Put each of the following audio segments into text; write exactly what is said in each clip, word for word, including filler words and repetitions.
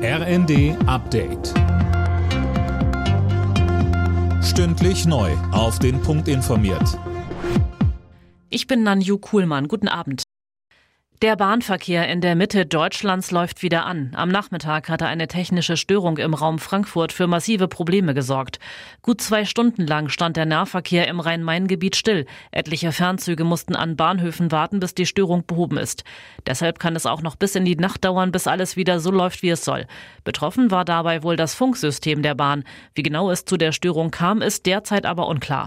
R N D Update. Stündlich neu auf den Punkt informiert. Ich bin Nanju Kuhlmann. Guten Abend. Der Bahnverkehr in der Mitte Deutschlands läuft wieder an. Am Nachmittag hatte eine technische Störung im Raum Frankfurt für massive Probleme gesorgt. Gut zwei Stunden lang stand der Nahverkehr im Rhein-Main-Gebiet still. Etliche Fernzüge mussten an Bahnhöfen warten, bis die Störung behoben ist. Deshalb kann es auch noch bis in die Nacht dauern, bis alles wieder so läuft, wie es soll. Betroffen war dabei wohl das Funksystem der Bahn. Wie genau es zu der Störung kam, ist derzeit aber unklar.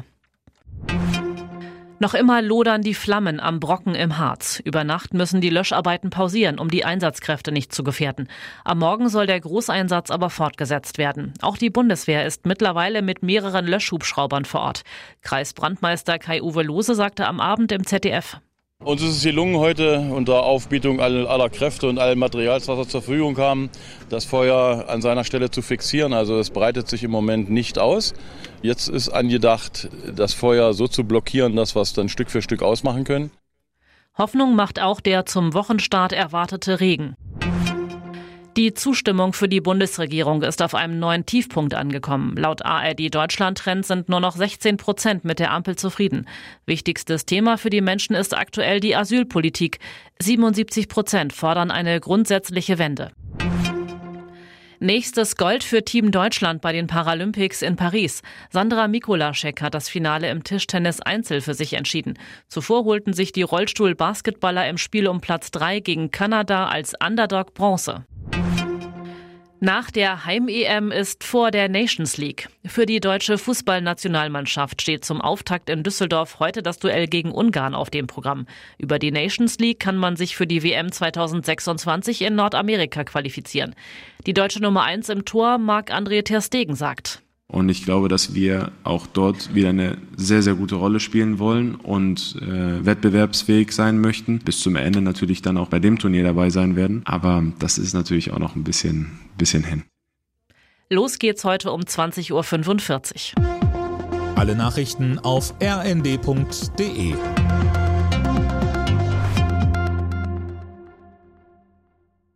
Noch immer lodern die Flammen am Brocken im Harz. Über Nacht müssen die Löscharbeiten pausieren, um die Einsatzkräfte nicht zu gefährden. Am Morgen soll der Großeinsatz aber fortgesetzt werden. Auch die Bundeswehr ist mittlerweile mit mehreren Löschhubschraubern vor Ort. Kreisbrandmeister Kai-Uwe Lohse sagte am Abend im Z D F: Uns ist es gelungen, heute unter Aufbietung aller Kräfte und allem Materials, was wir zur Verfügung haben, das Feuer an seiner Stelle zu fixieren. Also es breitet sich im Moment nicht aus. Jetzt ist angedacht, das Feuer so zu blockieren, dass wir es dann Stück für Stück ausmachen können. Hoffnung macht auch der zum Wochenstart erwartete Regen. Die Zustimmung für die Bundesregierung ist auf einem neuen Tiefpunkt angekommen. Laut A R D Deutschland-Trend sind nur noch sechzehn Prozent mit der Ampel zufrieden. Wichtigstes Thema für die Menschen ist aktuell die Asylpolitik. siebenundsiebzig Prozent fordern eine grundsätzliche Wende. Nächstes Gold für Team Deutschland bei den Paralympics in Paris. Sandra Mikulaschek hat das Finale im Tischtennis Einzel für sich entschieden. Zuvor holten sich die Rollstuhl-Basketballer im Spiel um Platz drei gegen Kanada als Underdog Bronze. Nach der Heim-E M ist vor der Nations League. Für die deutsche Fußballnationalmannschaft steht zum Auftakt in Düsseldorf heute das Duell gegen Ungarn auf dem Programm. Über die Nations League kann man sich für die W M zweitausendsechsundzwanzig in Nordamerika qualifizieren. Die deutsche Nummer eins im Tor, Marc-André ter Stegen, sagt: Und ich glaube, dass wir auch dort wieder eine sehr, sehr gute Rolle spielen wollen und äh, wettbewerbsfähig sein möchten. Bis zum Ende natürlich dann auch bei dem Turnier dabei sein werden. Aber das ist natürlich auch noch ein bisschen, bisschen hin. Los geht's heute um zwanzig Uhr fünfundvierzig. Alle Nachrichten auf r n d punkt d e.